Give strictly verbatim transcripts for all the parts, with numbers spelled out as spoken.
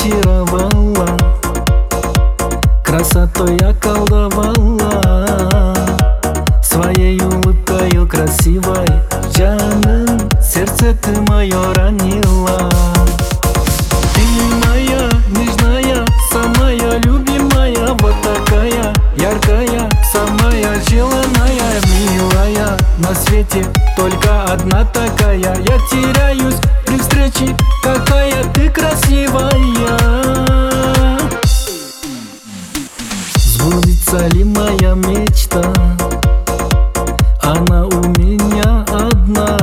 очаровала, красотой околдовала, своей улыбкою красивой, Жаным, сердце ты мое ранила. Ты моя нежная, самая любимая, вот такая яркая, самая желанная, милая. На свете только одна такая, я теряюсь при встрече, какая ты красивая. Сбудется ли моя мечта? Она у меня одна.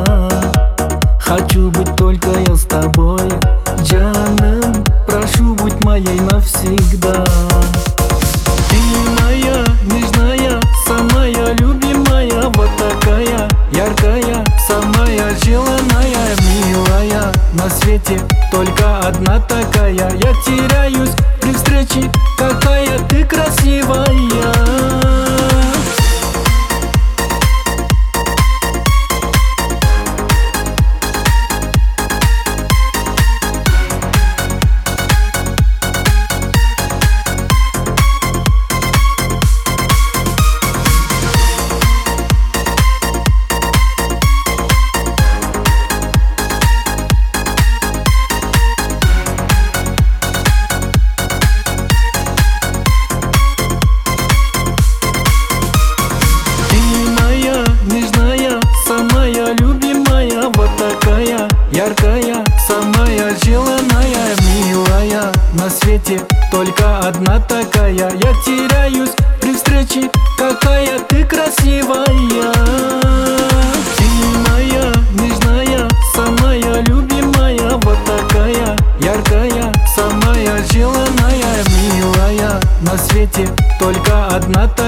Хочу быть только я с тобой, Жаным, прошу, будь моей навсегда. Ты моя нежная, самая любимая, вот такая яркая, самая желанная, милая. На свете только одна такая, я теряюсь при встрече, какая ты красивая. Яркая, самая желанная, милая. На свете только одна такая, я теряюсь при встрече, какая ты красивая. Ты моя нежная, самая любимая, вот такая яркая, самая желанная, милая. На свете только одна такая.